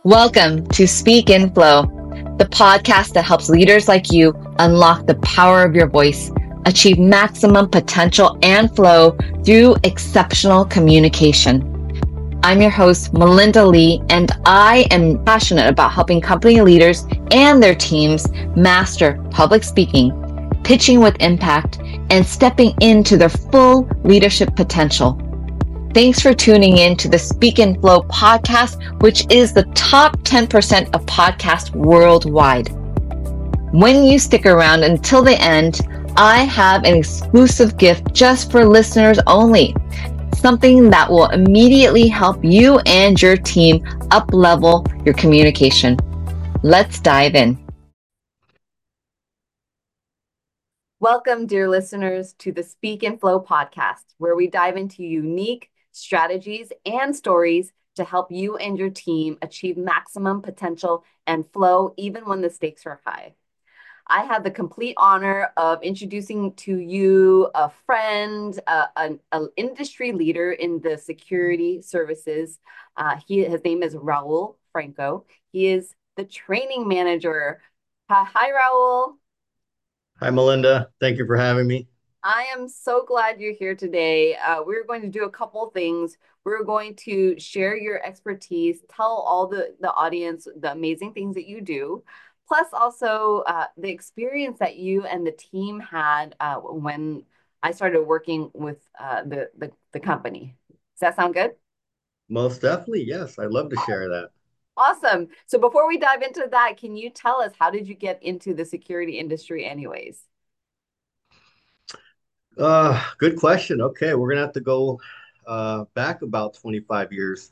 Welcome to Speak in Flow, the podcast that helps leaders like you unlock the power of your voice, achieve maximum potential and flow through exceptional communication. I'm your host, Melinda Lee, and I am passionate about helping company leaders and their teams master public speaking, pitching with impact, and stepping into their full leadership potential. Thanks for tuning in to the Speak and Flow podcast, which is the top 10% of podcasts worldwide. When you stick around until the end, I have an exclusive gift just for listeners only. Something that will immediately help you and your team up-level your communication. Let's dive in. Welcome, dear listeners, to the Speak and Flow podcast, where we dive into unique strategies and stories to help you and your team achieve maximum potential and flow even when the stakes are high. I have the complete honor of introducing to you a friend, an industry leader in the security services. His name is Raul Franco. He is the training manager. Hi, Raul. Hi, Melinda. Thank you for having me. I am so glad you're here today. We're going to do a couple things. We're going to share your expertise, tell all the audience the amazing things that you do, plus also the experience that you and the team had when I started working with the company. Does that sound good? Most definitely, yes. I'd love to share that. Awesome. So before we dive into that, can you tell us how did you get into the security industry anyways? Good question. Okay, we're gonna have to go back about 25 years.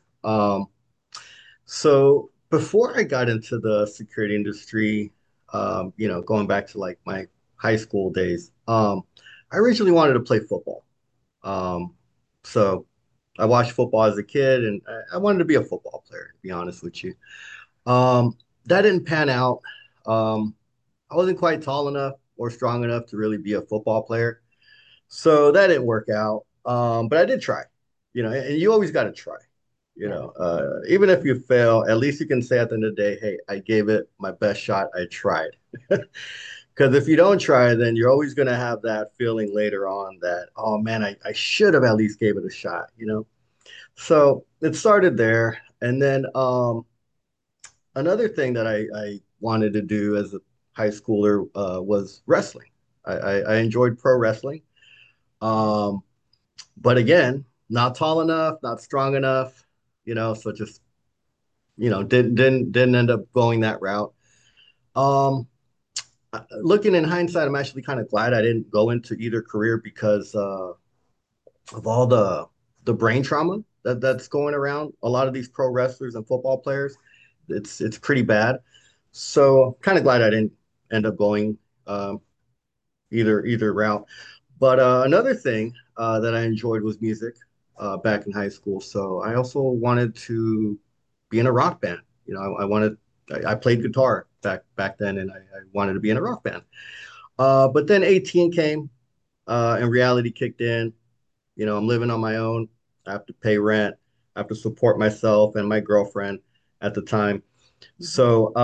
So before I got into the security industry, going back to like my high school days, I originally wanted to play football. Um, so I watched football as a kid, and I wanted to be a football player, to be honest with you. That didn't pan out. Um, I wasn't quite tall enough or strong enough to really be a football player. So that didn't work out. But I did try, and you always got to try, Yeah. even if you fail, at least you can say at the end of the day, hey, I gave it my best shot. I tried. Because if you don't try, then you're always going to have that feeling later on that, oh man, I should have at least gave it a shot. So it started there. And then another thing that I wanted to do as a high schooler was wrestling. I enjoyed pro wrestling. Um, but again, not tall enough, not strong enough, so just, didn't end up going that route. Um, Looking in hindsight, I'm actually kind of glad I didn't go into either career because of all the brain trauma that's going around a lot of these pro wrestlers and football players. It's pretty bad. So kind of glad I didn't end up going um, either route. But another thing that I enjoyed was music back in high school. So I also wanted to be in a rock band. I played guitar back then, and I wanted to be in a rock band. But then 18 came, and reality kicked in. I'm living on my own. I have to pay rent. I have to support myself and my girlfriend at the time. Mhm. So,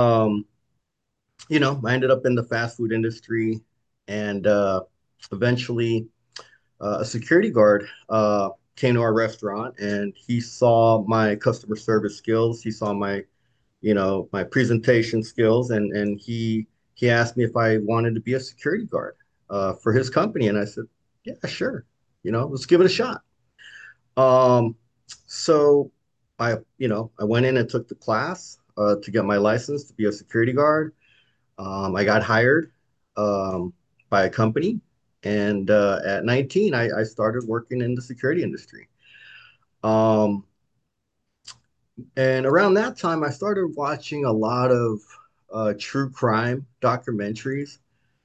I ended up in the fast food industry, and eventually a security guard came to our restaurant, and he saw my customer service skills. He saw my presentation skills, and he asked me if I wanted to be a security guard for his company, and I said, yeah, sure. Let's give it a shot. Um, so I went in and took the class to get my license to be a security guard. I got hired by a company, and at 19, I started working in the security industry. Um, and around that time, I started watching a lot of true crime documentaries.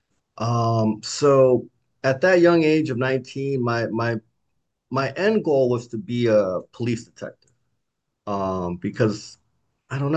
So at that young age of 19, my end goal was to be a police detective. Because I don't know,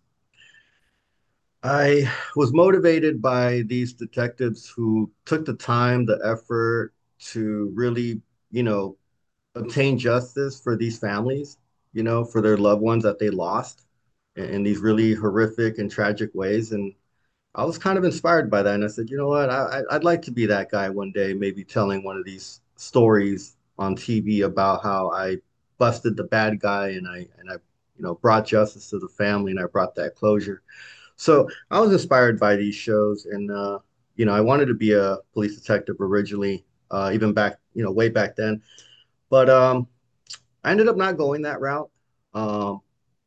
I was motivated by these detectives who took the time, the effort to really, you know, obtain justice for these families, for their loved ones that they lost in these really horrific and tragic ways. And I was kind of inspired by that. And I said, you know what? I'd like to be that guy one day, maybe telling one of these stories on TV about how I busted the bad guy and I brought justice to the family and I brought that closure. So I was inspired by these shows, and I wanted to be a police detective originally, even back, way back then. But I ended up not going that route. Um,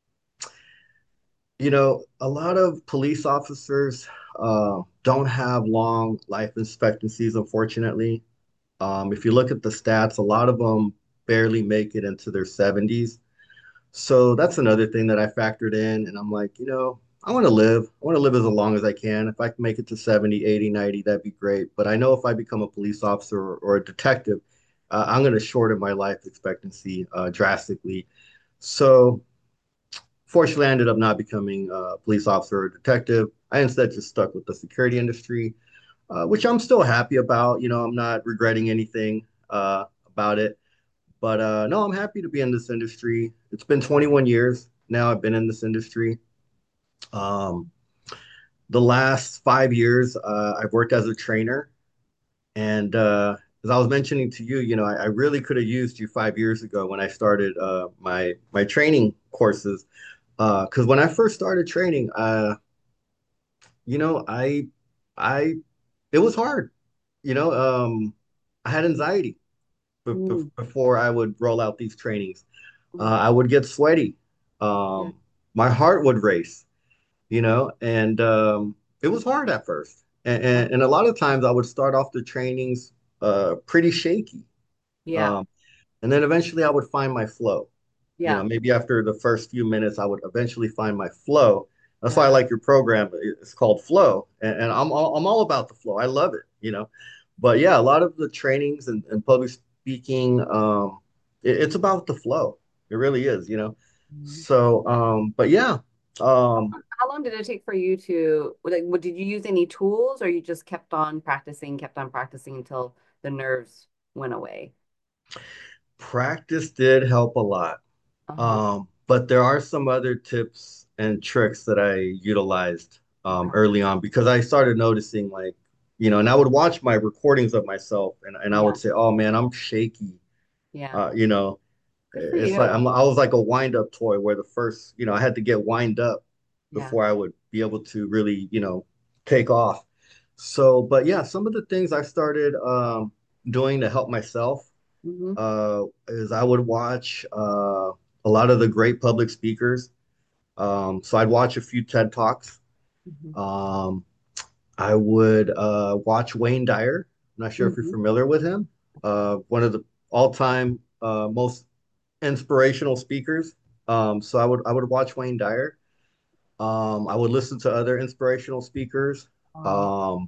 a lot of police officers don't have long life expectancies, unfortunately. If you look at the stats, a lot of them barely make it into their 70s. So that's another thing that I factored in. And I'm like, I want to live. I want to live as long as I can. If I can make it to 70, 80, 90, that'd be great. But I know if I become a police officer or a detective, I'm going to shorten my life expectancy drastically. So fortunately, I ended up not becoming a police officer or a detective. I instead just stuck with the security industry, which I'm still happy about. I'm not regretting anything about it. But no, I'm happy to be in this industry. It's been 21 years now I've been in this industry. Um, the last 5 years, I've worked as a trainer. And as I was mentioning to you, I really could have used you 5 years ago when I started my training courses. Because when I first started training, you know, I I it was hard. You know, I had anxiety Mm, before I would roll out these trainings. mm, I would get sweaty. yeah, My heart would race, and it was hard at first. And, uh, and, and a lot of times I would start off the trainings pretty shaky. yeah, Um, and then eventually I would find my flow. yeah, Maybe after the first few minutes, I would eventually find my flow. That's why I yeah. like your program. It's called Flow, and I'm all about the flow. I love it. But yeah, a lot of the trainings and public speaking, it's about the flow. It really is. Mhm. So, but yeah, um, How long did it take for you to like? What did you use any tools, or you just kept on practicing until the nerves went away? practice did help a lot. Uh-huh. But there are some other tips and tricks that I utilized Okay. early on because I started noticing and I would watch my recordings of myself and I Yeah, would say, oh man, I'm shaky. yeah. You know, Good for it's like you. I was like a wind up toy where the first, I had to get wind up Yeah. before I would be able to really, take off. So, but yeah, some of the things I started doing to help myself Hmm. is I would watch a lot of the great public speakers. So I'd watch a few TED Talks. Hmm. Um, I would watch Wayne Dyer. I'm not sure if you're Hmm. familiar with him. One of the all-time most inspirational speakers. So I would watch Wayne Dyer. I would listen to other inspirational speakers. Um, Um,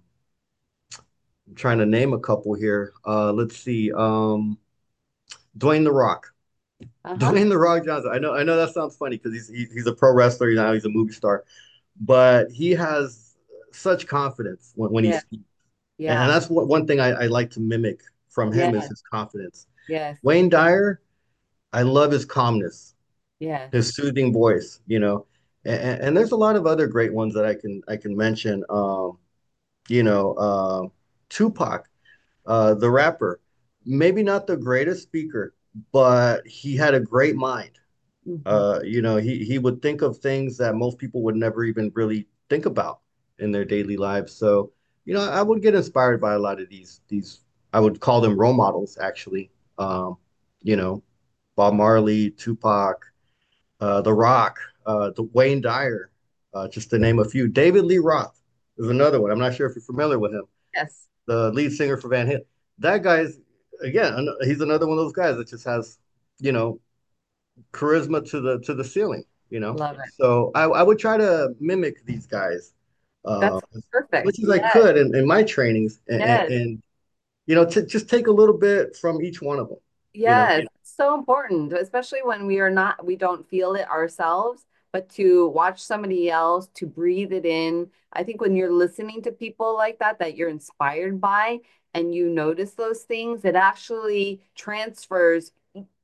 I'm trying to name a couple here. Let's see. Dwayne The Rock. uh-huh. Dwayne The Rock Johnson. I know that sounds funny because he's a pro wrestler, now he's a movie star, but he has such confidence when he Yeah. speaks. And Yeah. that's one thing I like to mimic from him is Yes. his confidence. Yes. Wayne Dyer, I love his calmness, Yes. his soothing voice. And there's a lot of other great ones that I can mention. You know, uh, Tupac, the rapper, maybe not the greatest speaker, but he had a great mind. Hmm. He would think of things that most people would never even really think about in their daily lives. So, I would get inspired by a lot of these I would call them role models actually. Um, you know, Bob Marley, Tupac, The Rock, the Wayne Dyer, just to name a few. David Lee Roth is another one. I'm not sure if you're familiar with him, Yes. the lead singer for Van Halen. That guy's again, he's another one of those guys that just has, you know, charisma to the ceiling. Love it. So I would try to mimic these guys That's as perfect. much as I Yes. could in my trainings, Yes. to just take a little bit from each one of them. You know, Yes, it's so important, especially when we don't feel it ourselves, but to watch somebody else, to breathe it in. I think when you're listening to people like that you're inspired by, and you notice those things, it actually transfers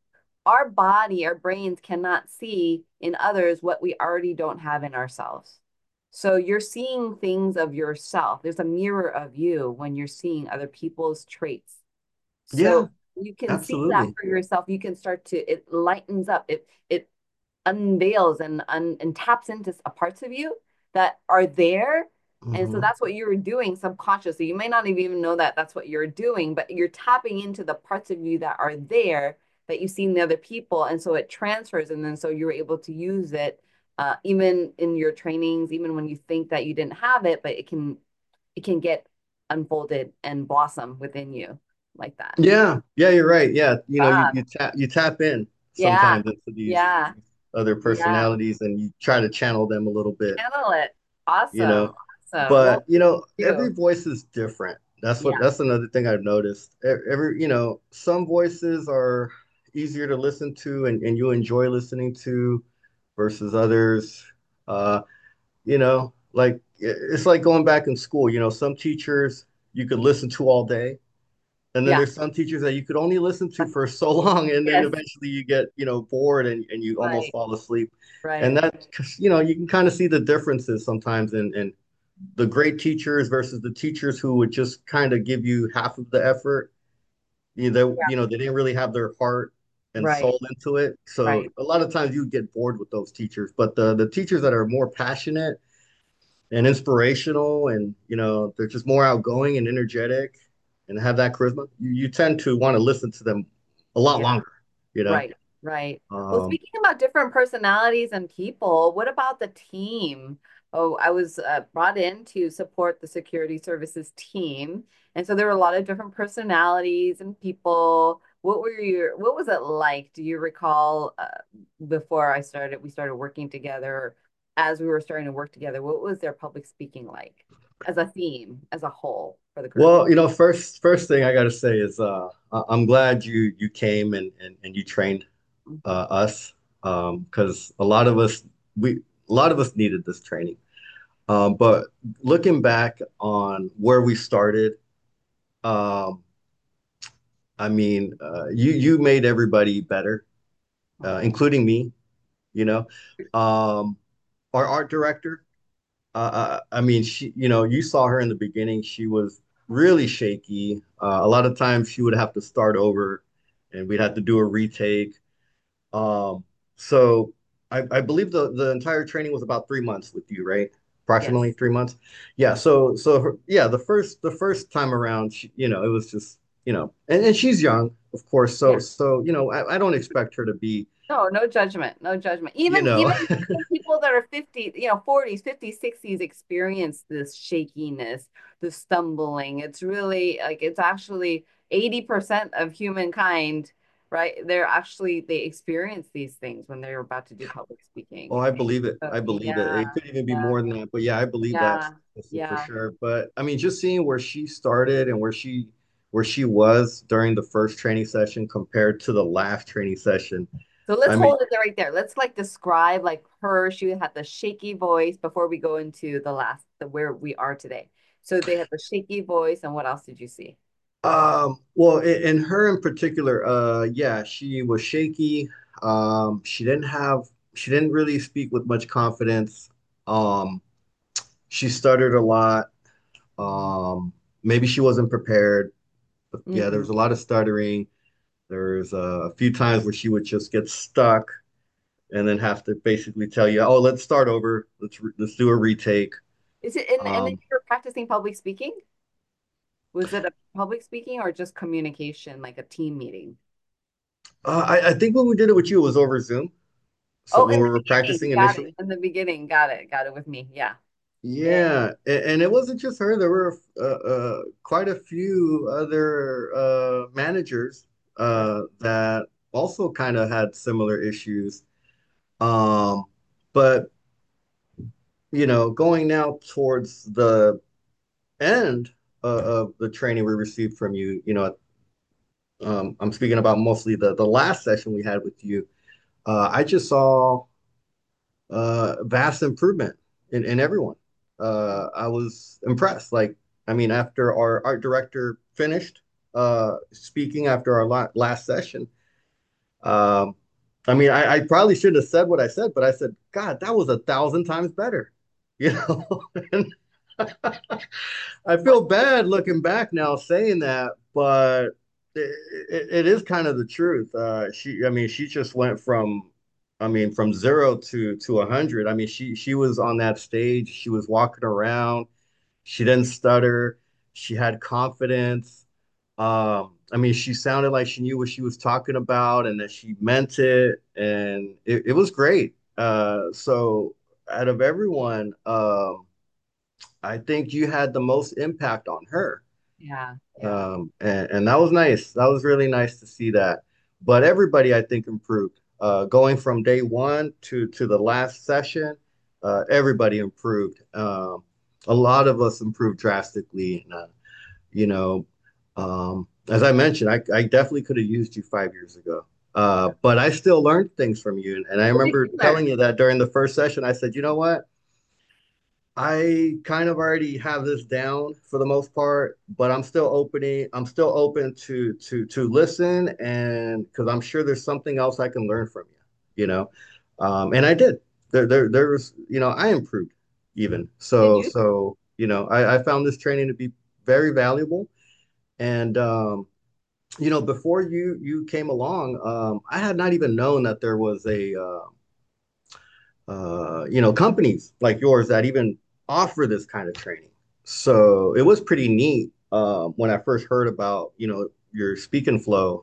our body, our brains cannot see in others what we already don't have in ourselves. So you're seeing things of yourself. There's a mirror of you when you're seeing other people's traits. Yeah, So you can see that absolutely. for yourself. You can start to, it lightens up. It unveils and taps into parts of you that are there. And so Hmm. that's what you're doing subconsciously. You may not even know that that's what you're doing, but you're tapping into the parts of you that are there that you see in the other people. And so it transfers. And then so you're able to use it even in your trainings, even when you think that you didn't have it, but it can get unfolded and blossom within you like that. Yeah, yeah, you're right. Yeah, God. you tap in Yeah. sometimes into Yeah. these other Yeah. personalities, and you try to channel them a little bit, Channel it. you Awesome. know. Awesome. But Well, every you. voice is different. Yeah. That's another thing I've noticed. Some voices are easier to listen to, and you enjoy listening to versus others. Uh, like it's like going back in school. Some teachers you could listen to all day. And then Yeah. there's some teachers that you could only listen to for so long, and then Yes. eventually you get, bored, and you almost Right. fall asleep. And Right. that, you can kind of see the differences sometimes in the great teachers versus the teachers who would just kind of give you half of the effort. Yeah. They didn't really have their heart and Right. soul into it. So Right. a lot of times you get bored with those teachers, but the teachers that are more passionate and inspirational, and they're just more outgoing and energetic and have that charisma, you tend to want to listen to them a lot Yeah. longer you know Right. Right. Well, um speaking about different personalities and people, what about the team? Oh, I was brought in to support the security services team. And so there were a lot of different personalities and people. What was it like? Do you recall before we started working together, as we were starting to work together, what was their public speaking like as a theme, as a whole for the group? well, first thing I got to say is I'm glad you came and you trained us, because we a lot of us needed this training. But looking back on where we started, um I mean, you made everybody better, Oh, including me. You know, um, our art director. I mean, you saw her in the beginning. She was really shaky. A lot of times she would have to start over, and we'd have to do a retake. So I believe the entire training was about 3 months with you, right? Approximately yes. 3 months. Yeah. Yeah, the first time around, it was just, and she's young, of course. Yeah. I don't expect her to be, No, no judgment, no judgment. you know, Even people that are 50, 40s, 50s, 60s experience this shakiness, the stumbling. It's really like it's actually 80% of humankind, right? They experience these things when they're about to do public Oh, speaking. I believe it. So I believe it. yeah, It could even be yeah, more than that, but yeah, I believe that yeah, statistic for yeah. sure. But I mean, just seeing where she started and where she was during the first training session compared to the last training session. So let's I mean, hold it there right there. Let's like describe like her. She had the shaky voice before we go into the where we are today. So they had the shaky voice, and what else did you see? well, in her in particular, yeah, she was shaky. She didn't really speak with much confidence. Um, she stuttered a lot. Um, Maybe she wasn't prepared. But yeah, there Mm-hmm. was a lot of stuttering. There's a few times where she would just get stuck and then have to basically tell you, "Oh, let's start over. Let's do a retake." Is it and then Um, you were practicing public speaking? Was it a public speaking or just communication, like a team meeting? I think when we did it with you, it was over Zoom. So Oh, when in we the were beginning, practicing got it. initially. In the beginning, got it. Got it with me. Yeah. Yeah. Yeah, and it wasn't just her. There were quite a few other managers Right. that also kind of had similar issues. Um, but going now towards the end of the training we received from you, I'm speaking about mostly the last session we had with you. I just saw vast improvement in everyone. I was impressed. Like, I mean, after our art director finished speaking after our last session, I mean, I probably shouldn't have said what I said, but I said, God, that was 1,000 times better. You know, and I feel bad looking back now saying that, but it is kind of the truth. I mean, she just went from, I mean, from zero to 100. I mean, she was on that stage. She was walking around. She didn't stutter. She had confidence. I mean, she sounded like she knew what she was talking about and that she meant it, and it was great. So out of everyone, I think you had the most impact on her. Yeah, yeah. And that was nice. That was really nice to see that. But everybody, I think, improved. Going from day one to the last session, everybody improved. A lot of us improved drastically. And, you know, as I mentioned, I definitely could have used you 5 years ago. But I still learned things from you. And I What did remember you telling learn? you that during the first session, I said, you know what? I kind of already have this down for the most part, but I'm still open to listen and because I'm sure there's something else I can learn from you, you know. And I did. There was, I improved even. Did So you? so, I found this training to be very valuable. And before you came along, I had not even known that there was companies like yours that even offer this kind of training. So it was pretty neat when I first heard about, your Speak and Flow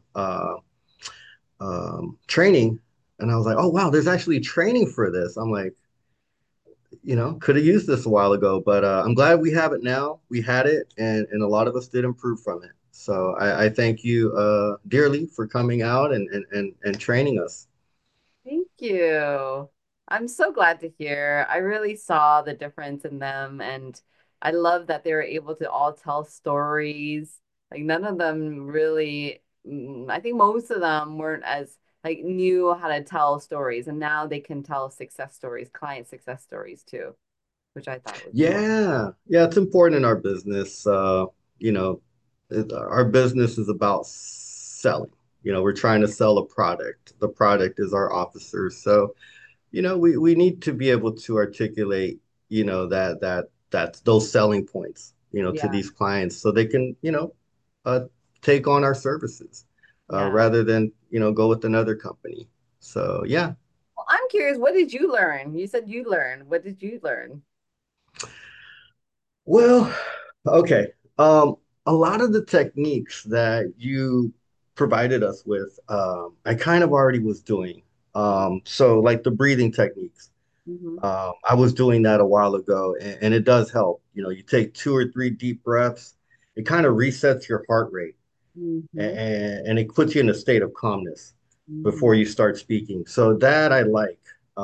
training. And I was like, oh, wow, there's actually training for this. I'm like, could have used this a while ago, but I'm glad we have it now. We had it, and a lot of us did improve from it. So I thank you dearly for coming out and training us. Thank you. I'm so glad to hear. I really saw the difference in them, and I love that they were able to all tell stories. Like none of them really, I think most of them weren't as like knew how to tell stories, and now they can tell success stories, client success stories too, which I thought was really Yeah, yeah, it's important in our business. You know, our business is about selling. We're trying to sell a product. The product is our officers. So, we need to be able to articulate, that's those selling points, to yeah, these clients so they can, uh, take on our services, yeah. rather than, go with another company. So, yeah. Well, I'm curious, what did you learn? You said you learned. What did you learn? Well, okay. A lot of the techniques that you provided us with, I kind of already was doing. So like the breathing techniques, Hmm. I was doing that a while ago, and it does help. You take 2 or 3 deep breaths, it kind of resets your heart rate, Hmm. and it puts you in a state of calmness before Hmm. you start speaking. So that I like.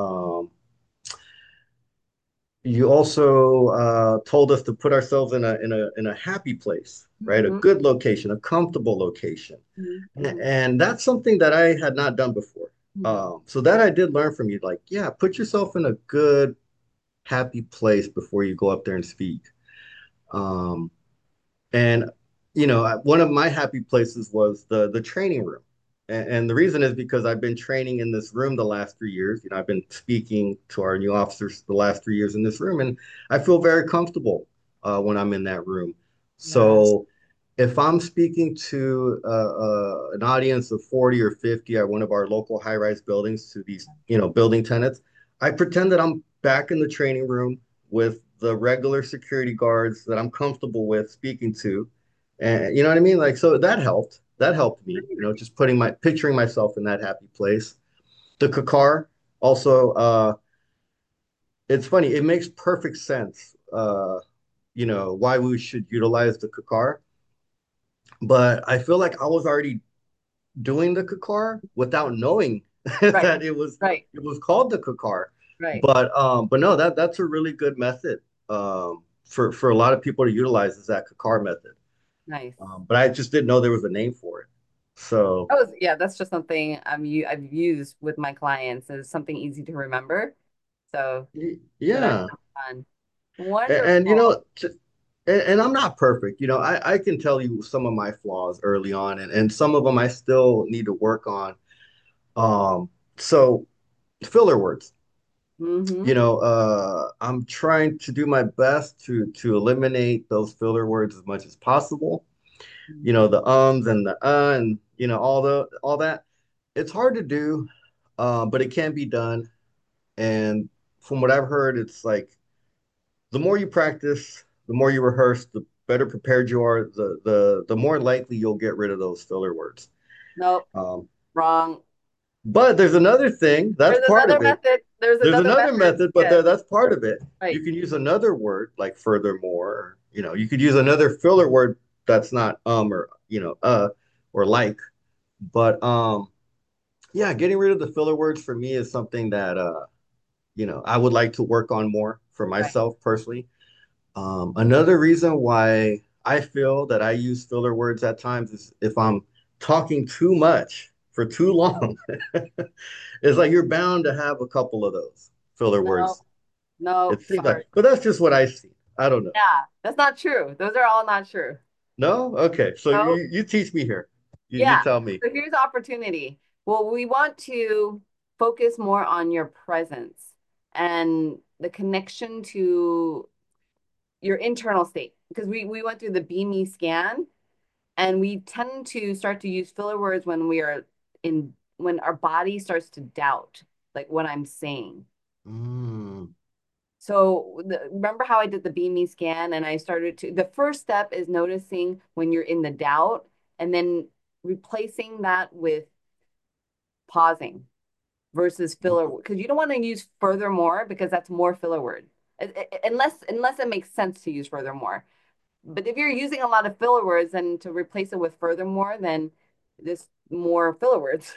You also told us to put ourselves in a happy place, right? A Hmm. good location, a comfortable location, Hmm. and that's something that I had not done before. Hmm. So that I did learn from you. Like, yeah, put yourself in a good, happy place before you go up there and speak. Um, and one of my happy places was the training room. And the reason is because I've been training in this room the last 3 years. I've been speaking to our new officers the last 3 years in this room, and I feel very comfortable when I'm in that room. Yeah. So if I'm speaking to an audience of 40 or 50 at one of our local high-rise buildings to these, building tenants, I pretend that I'm back in the training room with the regular security guards that I'm comfortable with speaking to. And you know what I mean? Like, so that helped. That helped me, just picturing myself in that happy place. The Kakar also, it's funny, it makes perfect sense, why we should utilize the Kakar. But I feel like I was already doing the Kakar without knowing Right, that it was right, it was called the Kakar. right. But no, that's a really good method for a lot of people to utilize is that Kakar method. Nice. But I just didn't know there was a name for it. So Yeah, that's just something I've used with my clients as something easy to remember. So that I yeah, found fun. and, Wonderful. and I'm not perfect. I can tell you some of my flaws early on, and some of them I still need to work on. Um, So filler words. Mm-hmm. I'm trying to do my best to eliminate those filler words as much as possible. The ums and the and all that. It's hard to do, but it can be done. And from what I've heard, it's like the more you practice, the more you rehearse, the better prepared you are, the more likely you'll get rid of those filler words. Nope, Um, wrong. but there's another thing, that's There's part another of it. method. There's There's another another method. method, but Yes, that's part of it. You right. can use another word like furthermore. You could use another filler word that's not or or like. But yeah, getting rid of the filler words for me is something that I would like to work on more for Right. myself personally. Another reason why I feel that I use filler words at times is if I'm talking too much for too long. It's like you're bound to have a couple of those filler No, words. no, It seems like, sorry. but that's just what I see. I don't know. Yeah, that's not true. Those are all not true. No? Okay. So No. you teach me here. You Yeah. tell me. So here's opportunity. Well, we want to focus more on your presence and the connection to your internal state because we went through the Be Me scan and we tend to start to use filler words when we are in when our body starts to doubt like what I'm saying. Mm, So remember how I did the Be Me scan and I started to the first step is noticing when you're in the doubt and then replacing that with pausing versus filler because you don't want to use furthermore because that's more filler word unless it makes sense to use furthermore. But if you're using a lot of filler words, then to replace it with furthermore, then there's more filler words.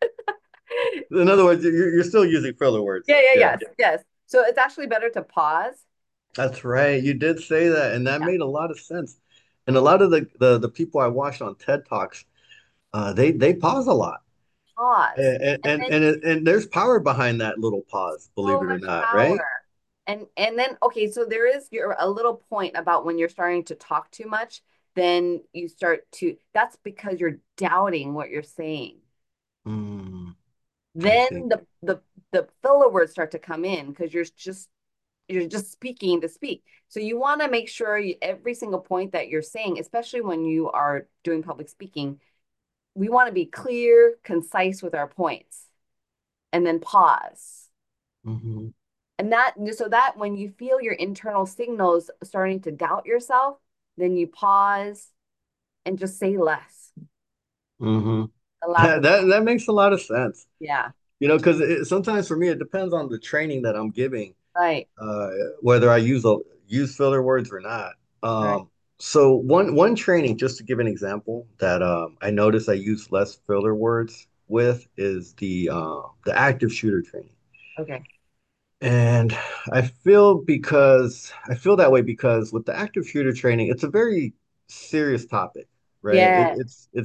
in other words, you're still using filler words Yeah, then. yeah, Yeah. yes, yes. So it's actually better to pause. That's right. You did say that, and that Yeah, made a lot of sense. And a lot of the people I watched on TED Talks, they pause a lot. pause. And then And there's power behind that little pause, believe so it or much not, power. right? And then okay, so there is your a little point about when you're starting to talk too much, then you start to that's because you're doubting what you're saying. Mm, I Then see. the filler words start to come in because you're just speaking to speak. So you want to make sure every single point that you're saying, especially when you are doing public speaking, we want to be clear, concise with our points, and then pause. Hmm. And that so that when you feel your internal signals starting to doubt yourself, then you pause and just say less. Hmm. Allow for That makes a lot of sense. yeah, Because sometimes for me it depends on the training that I'm giving, right, uh, whether I use filler words or not. right. So one training, just to give an example, that I noticed I use less filler words with is the active shooter training. Okay. And I feel that way because with the active shooter training, it's a very serious topic, right? Yeah,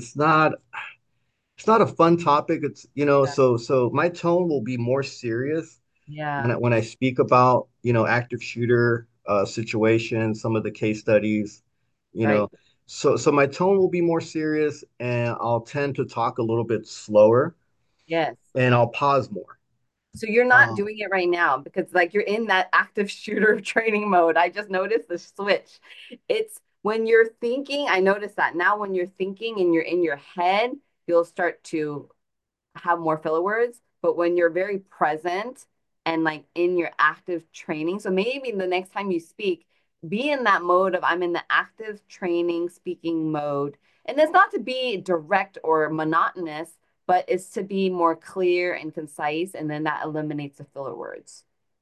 It's not a fun topic. So my tone will be more serious when yeah, I speak about, active shooter situations, some of the case studies, you right. know. So my tone will be more serious and I'll tend to talk a little bit slower Yes. and I'll pause more. So you're not Um, doing it right now because like you're in that active shooter training mode. I just noticed the switch. It's when you're thinking, I noticed that now when you're thinking and you're in your head, you'll start to have more filler words. But when you're very present and like in your active training, so maybe the next time you speak, be in that mode of I'm in the active training speaking mode. And it's not to be direct or monotonous, but it's to be more clear and concise. And then that eliminates the filler words.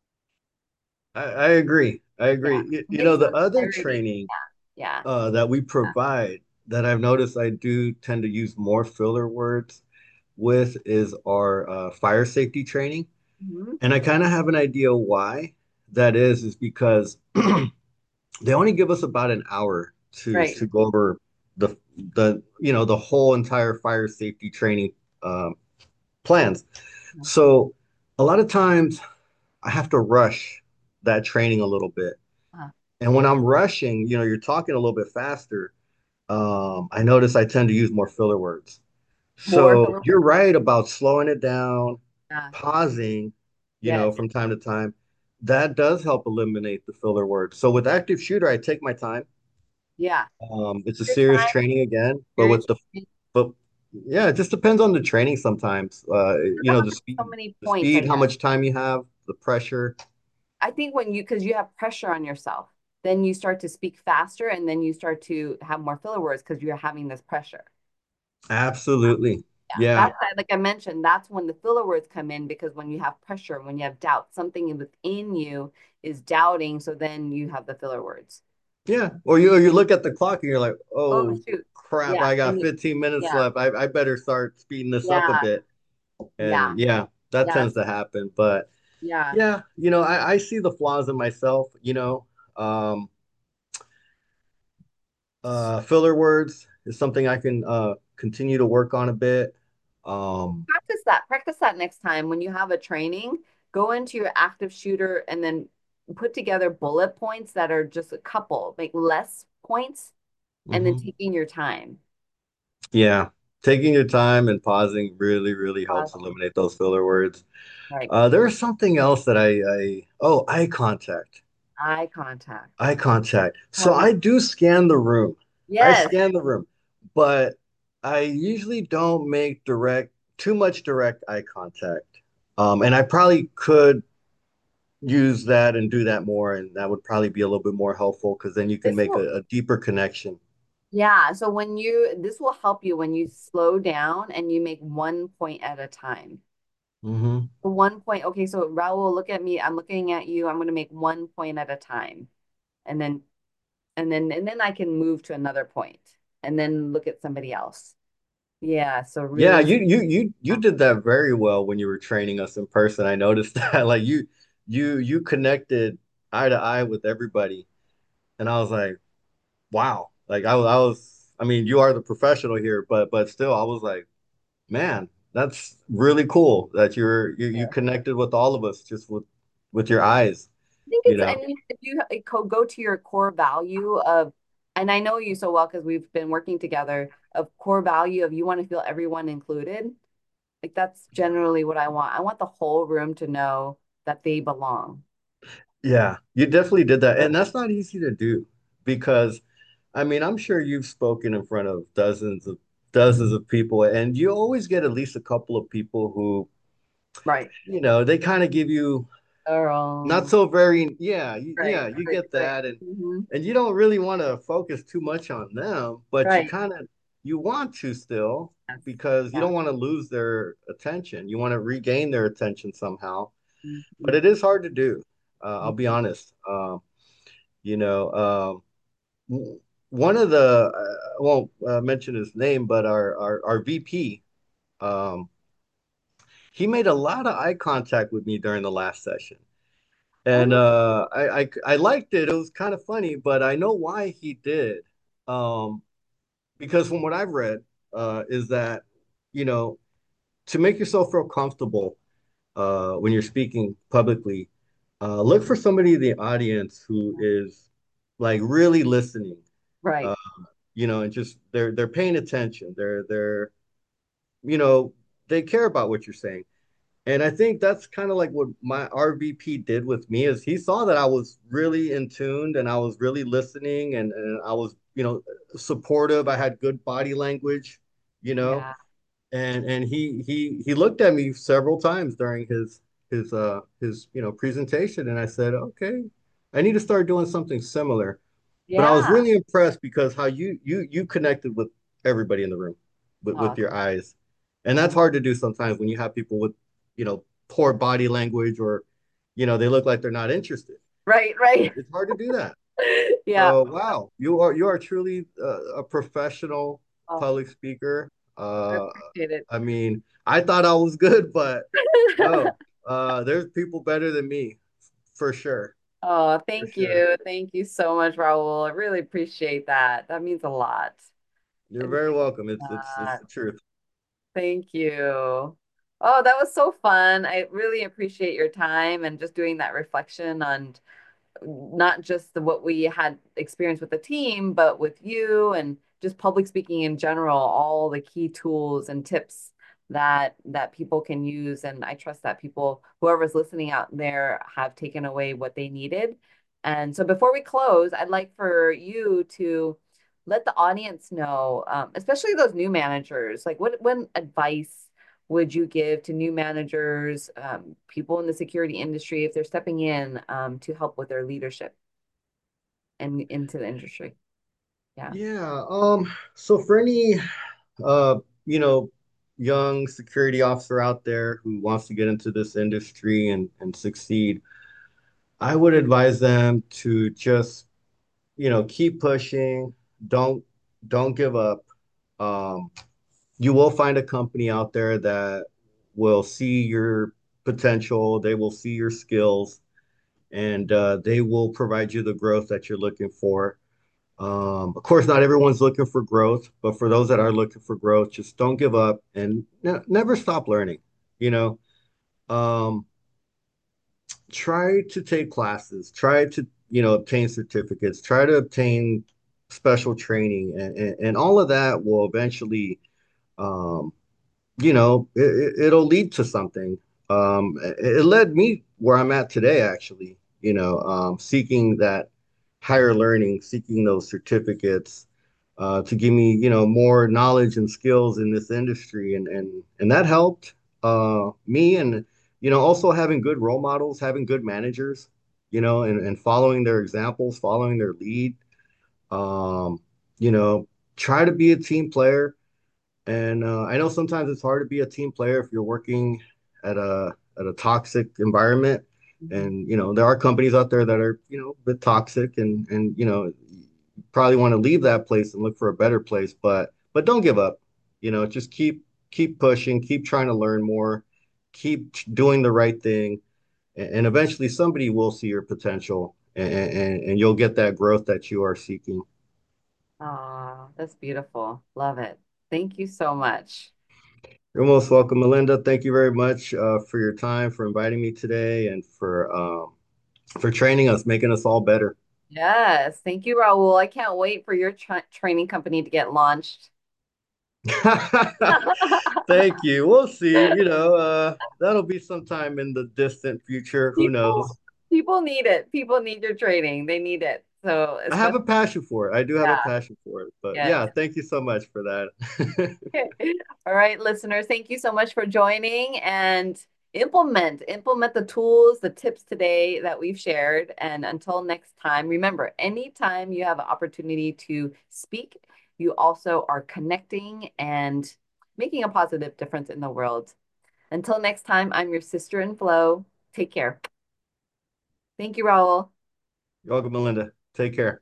I agree. I Yeah. agree. Makes The some other clarity. training Yeah. that we provide that I've noticed I do tend to use more filler words with is our fire safety training. Mhm. And I kind of have an idea why that is because they only give us about an hour Right. to go over the the whole entire fire safety training um, plans. So a lot of times I have to rush that training a little bit. Uh, And when I'm rushing, you're talking a little bit faster. I notice I tend to use more filler words. more So filler you're words. right about slowing it down. Yeah. pausing, Yes. from time to time, that does help eliminate the filler words. So with active shooter, I take my time. Yeah. It's a Your serious time, training again, but serious. with the but yeah, it just depends on the training sometimes. The So many the points, I speed, how guess. much time you have, the pressure. I think because you have pressure on yourself, then you start to speak faster and then you start to have more filler words because you're having this pressure. Absolutely. Yeah. Yeah. Like I mentioned, that's when the filler words come in because when you have pressure, when you have doubt, something within you is doubting. So then you have the filler words. Yeah. Or you look at the clock and you're like, Oh, oh shoot. crap, Yeah. I got 15 minutes Yeah. left. I better start speeding this up a Yeah. bit. Yeah. And yeah, that Yeah. tends to happen. But Yeah. yeah, I see the flaws in myself. Um, filler words is something I can continue to work on a bit. Um, Practice that. Practice that next time when you have a training. Go into your active shooter and then put together bullet points that are just a couple, make less points, and then mhm. taking your time. Yeah, taking your time and pausing really, really helps Pausing. eliminate those filler words. Right. There's something else that oh, eye contact. Eye contact. Eye contact. Tell So me. I do scan the room. I Yes. scan the room, but I usually don't make too much direct eye contact. And I probably could use that and do that more, and that would probably be a little bit more helpful because then you can This make will, a deeper connection. yeah. So this will help you when you slow down and you make one point at a time. Hmm. One point. Okay. So Raul, look at me. I'm looking at you. I'm going to make one point at a time. And then and then I can move to another point and then look at somebody else. Yeah, so Yeah, really, you did that very well when you were training us in person. I noticed that like you connected eye to eye with everybody, and I was like, wow. Like I mean, you are the professional here, but still, I was like, man, that's really cool that you yeah. connected with all of us just with your eyes, I think you it's, know. and if you go to your core value of, and I know you so well because we've been working together, of core value of you want to feel everyone included. Like that's generally what I want. I want the whole room to know that they belong. Yeah, you definitely did that. And that's not easy to do because I mean, I'm sure you've spoken in front of dozens of people and you always get at least a couple of people who, Right. they kind of give you not Um, so very, yeah, right, you right, get right. that Hmm. and you don't really want to focus too much on them, but Right. you want to still Yes. because you Yeah. don't want to lose their attention. You want to regain their attention somehow, but Mhm. it is hard to do. I'll be Mhm. honest. You know, one of the I won't mention his name, but our VP, um, he made a lot of eye contact with me during the last session, and Oh, I liked it. It was kind of funny, but I know why he did, um, because from what I've read, is that you know to make yourself feel comfortable when you're speaking publicly, look for somebody in the audience who is like really listening. right. Uh, and just they're paying attention. They're you know they care about what you're saying. And I think that's kind of like what my RVP did with me is he saw that I was really in tuned and I was really listening and I was, supportive. I had good body language, you know, Yeah. and he looked at me several times during his presentation and I said, okay, I need to start doing something similar. But I was Yeah. really impressed because how you connected with everybody in the room with Oh, your eyes. And that's hard to do sometimes when you have people with, poor body language or, they look like they're not interested. right, right. It's hard to do that. Yeah. So, wow, you are truly a professional Oh, public speaker. I Uh, appreciate it. I mean, I thought I was good, but no, there's people better than me for sure, Oh, for thank sure. you. Thank you so much, Raul. I really appreciate that. That means a lot. You're It means very welcome. a It's lot. the truth. Thank you. Oh, that was so fun. I really appreciate your time and just doing that reflection on not just what we had experience with the team, but with you and just public speaking in general, all the key tools and tips that people can use. And I trust that people, whoever's listening out there, have taken away what they needed. And so before we close, I'd like for you to let the audience know, especially those new managers, like what advice would you give to new managers, people in the security industry, if they're stepping in to help with their leadership and into the industry? Yeah. Yeah. So for any uh, you know, young security officer out there who wants to get into this industry and succeed, I would advise them to just, keep pushing. Don't don't give up. Um, you will find a company out there that will see your potential, they will see your skills, and they will provide you the growth that you're looking for. Of course, not everyone's looking for growth, but for those that are looking for growth, just don't give up and never stop learning. You know, um, try to take classes, try to, obtain certificates, try to obtain special training, and all of that will eventually, um, it'll lead to something. It led me where I'm at today, actually, seeking that higher learning, seeking those certificates to give me, more knowledge and skills in this industry. And that helped me. And, also having good role models, having good managers, and following their examples, following their lead. Um, you know, Try to be a team player, and I know sometimes it's hard to be a team player if you're working at a toxic environment. Mhm. And there are companies out there that are a bit toxic, and you probably want to leave that place and look for a better place. But don't give up. Just keep pushing, keep trying to learn more, keep doing the right thing, and eventually somebody will see your potential, and you'll get that growth that you are seeking. Oh, that's beautiful. Love it. Thank you so much. You're most welcome, Melinda. Thank you very much for your time, for inviting me today, and for training us, making us all better. Yes. Thank you, Raul. I can't wait for your training company to get launched. Thank you. We'll see. That'll be sometime in the distant future. Who People, knows? people need it. People need your training. They need it. So, I have especially, a passion for it. I do have a yeah, passion for it. But yes. yeah, thank you so much for that. All right, listeners, thank you so much for joining and implement the tools, the tips today that we've shared. And until next time, remember, anytime you have an opportunity to speak, you also are connecting and making a positive difference in the world. Until next time, I'm your sister in flow. Take care. Thank you, Raul. You're welcome, Melinda. Take care.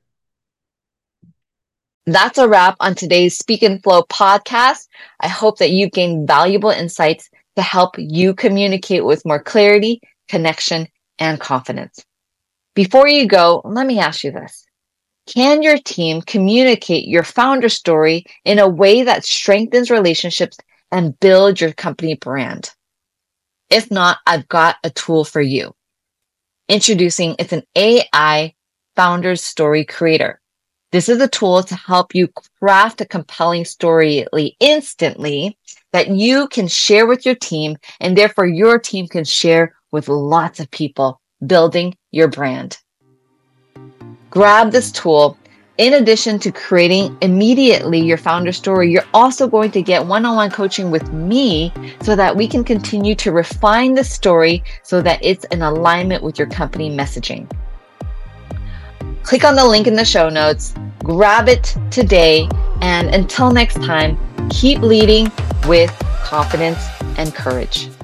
That's a wrap on today's Speak and Flow podcast. I hope that you've gained valuable insights to help you communicate with more clarity, connection, and confidence. Before you go, let me ask you this. Can your team communicate your founder story in a way that strengthens relationships and builds your company brand? If not, I've got a tool for you. Introducing, it's an AI Founders Story Creator. This is a tool to help you craft a compelling story instantly that you can share with your team, and therefore your team can share with lots of people, building your brand. Grab this tool. In addition to creating immediately your founder story, you're also going to get one-on-one coaching with me so that we can continue to refine the story so that it's in alignment with your company messaging. Click on the link in the show notes, grab it today, and until next time, keep leading with confidence and courage.